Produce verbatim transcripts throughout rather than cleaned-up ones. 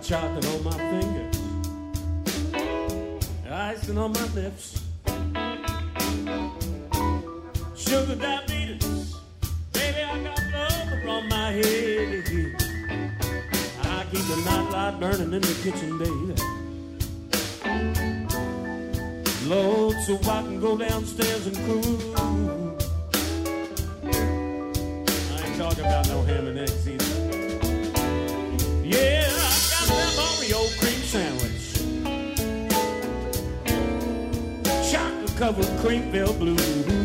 chocolate on my fingers, icing on my lips, sugar diabetes, baby, I got blood on my head. I keep the nightlight burning in the kitchen, baby, Lord, so I can go downstairs and cruise. I ain't talking about no ham and eggs either. Yeah, I got that Oreo cream sandwich, chocolate covered cream filled blue.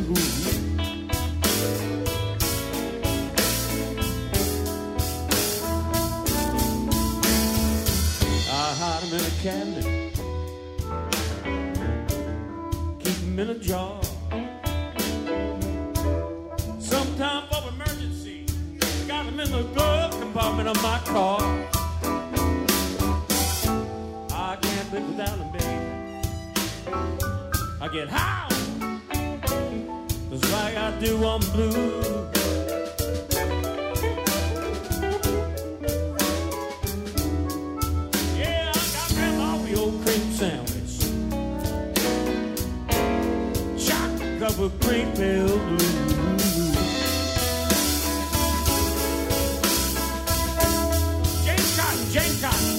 I hide them in a cabinet, keep them in a jar. Sometime for emergency, got them in the glove compartment of my car. I can't live without them, baby. I get high, just like I do on blue. Yeah, I got them Oreo cream sandwich, chocolate covered cream filled blue. James Cotton, James Cotton.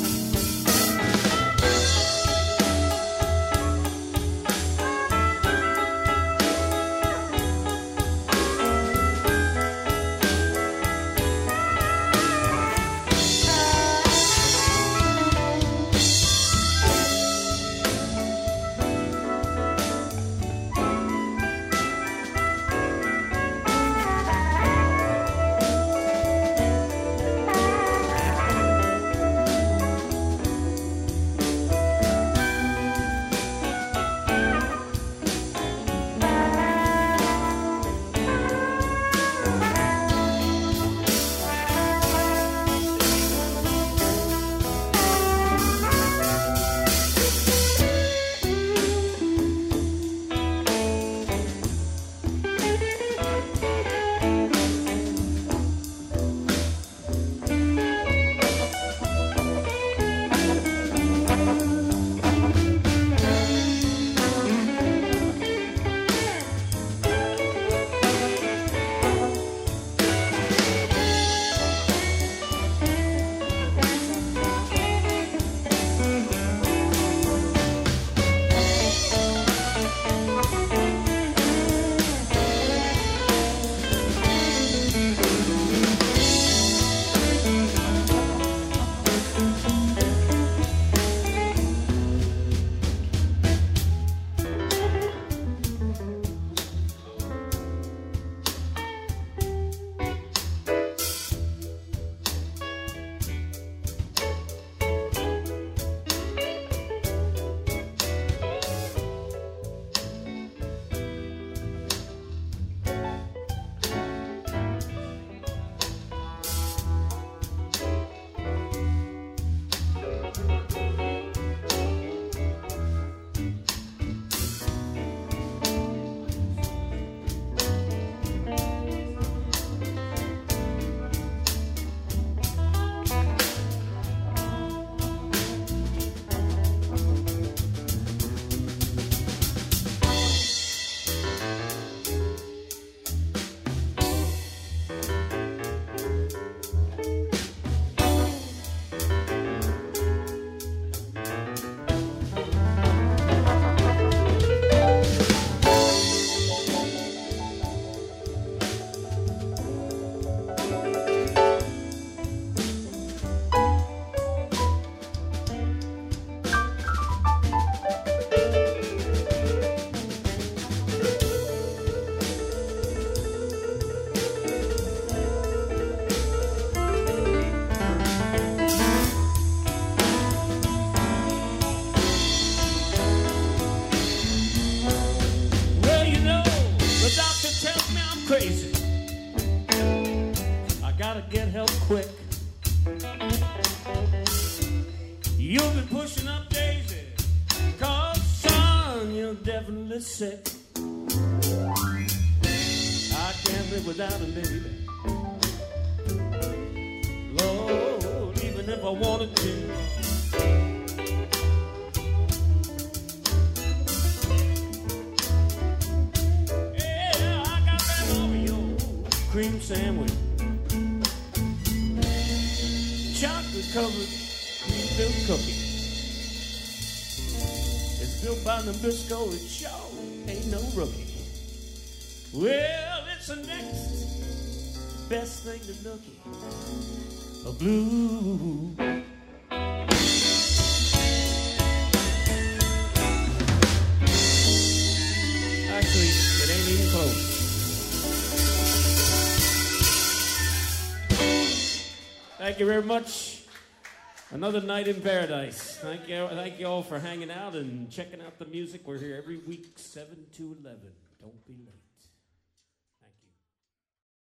You've been pushing up Daisy, cause son, you're definitely sick. I can't live without him, baby. Lord, even if I wanted to. sandwich. Chocolate covered cream filled cookie. It's built by Nabisco, it sure ain't no rookie. Well, it's the next best thing to nookie. A blue. Actually, it ain't even close. Thank you very much. Another night in paradise. Thank you, thank you all for hanging out and checking out the music. We're here every week, seven to eleven. Don't be late.